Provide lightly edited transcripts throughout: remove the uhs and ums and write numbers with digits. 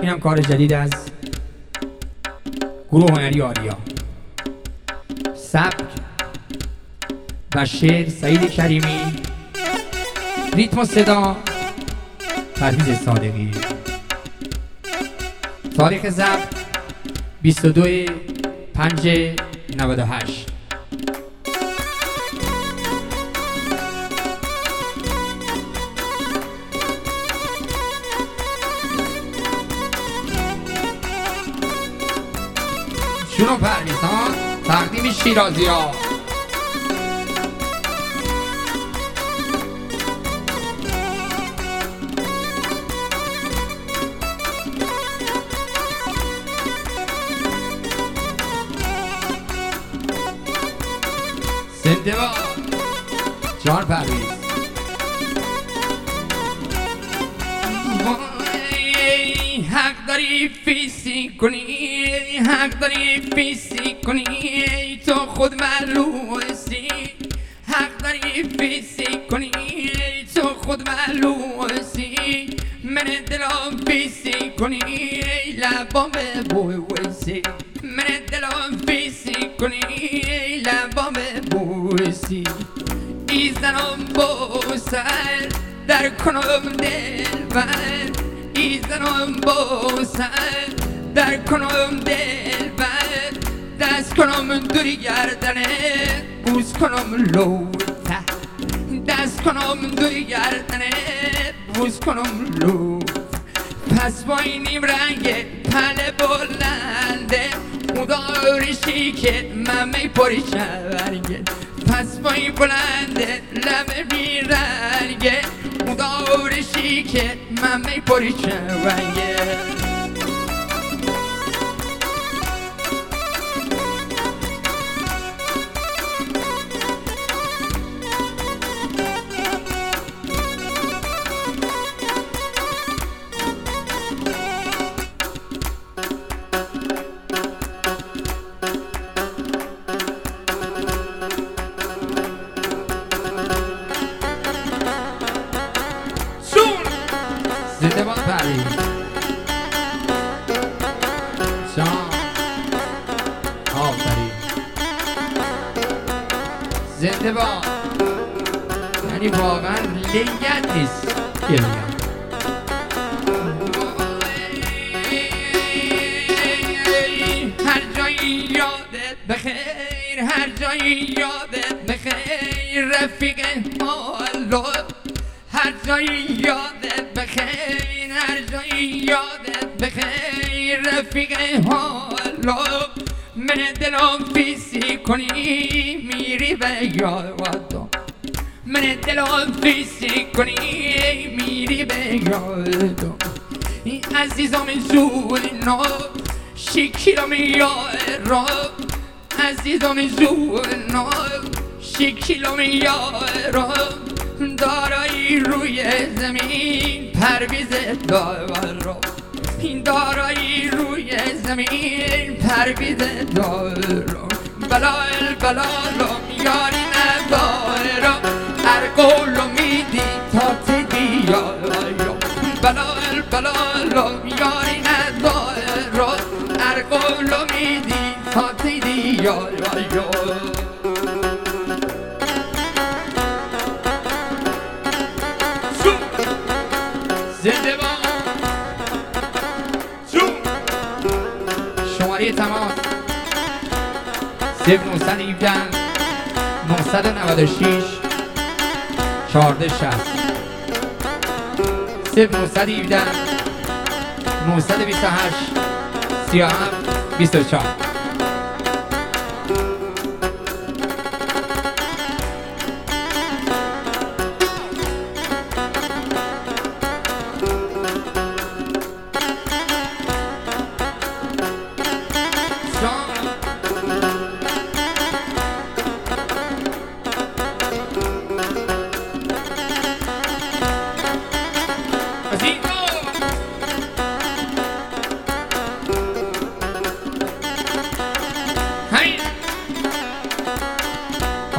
اینم کار جدید از گروه هنری آریا. سبک و شعر سعید کریمی، ریتم و صدا پرویز صادقی. تاریخ ضبط 22/5/98. شروع پرویز ها، تقدیم شیرازی ها. زنده با جان پرویز. حق داری فیسی کنی، حق داری فیسی کنی، تو خود معلومی. حق داری فیسی کنی، تو خود معلومی. من دلم فیسی کنی، لبام بویسی. من دلم فیسی کنی، لبام بویسی. ایزنم بوسر در کنم دل بر، ایزنم بوسر در کنم دل بر. دست کنم دوری گردنه، بوس کنم لوته. دست کنم دوری گردنه، بوس کنم لوته. پس با اینیم رنگ پله بلنده، مدارشی که من میپری شورگه. پس با این بلنده لب بیرنگه، مدارشی که من میپری شورگه. زنده باد پرویز جان، آفرین. زنده باد، یعنی واقعا لنگت نیست که بگم. هر جایی یادت بخیر، هر جایی یادت بخیر رفیق حالو. هر جایی یادت بخیر، هر جایی یادت بخیر رفیق حالو. من دلم فیسی کنی میری به یادم. من دلم فیسی کنی میری به یادم. این عزیزم زورنا شکیرم یارم، عزیزم زورنا شکیرم یارم. دارایی روی زمین پرویز دارم، این دارایی روی زمین پرویز دارم. بلال بلالم یاری ندارم، هر قولو میدی تا تدی یارم. بلال بلالم یاری ندارم، هر قولو میدی تا تدی یارم. زنده با شماره تماس 0917 996 1460 0917 928 37 24.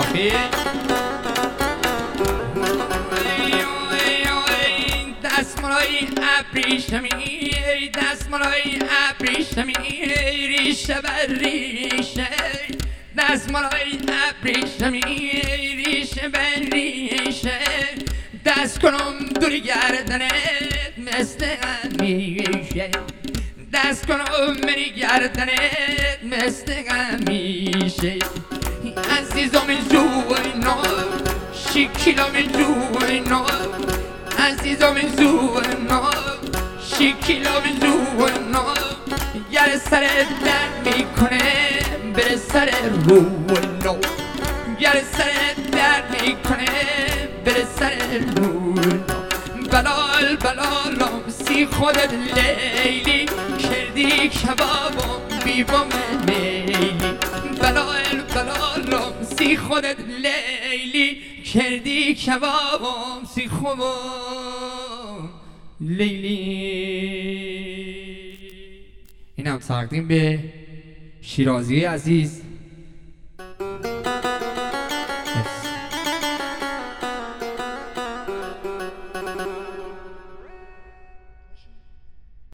دست مرا دستمالای ابریشمی دستمالای ابریشمی ریشه بر ریشه دستمالای ابریشمی ریشه بر ریشه دست کنم دور گردنت مثل همیشه دست کنم بری گردنت مثل همیشه عزیزم جوینا شکلم جوینا عزیزم جوینا شکلم جوینا گر سر درد میکنه بره سر روینا گر سر درد میکنه بره سر روینا بلال بلالم سی خودت لیلی کردی کبابم بیبام میلی بلال بلالم سی خودت لیلی کردی کبابم سی خوبم لیلی. این هم تقدیم به شیرازی عزیز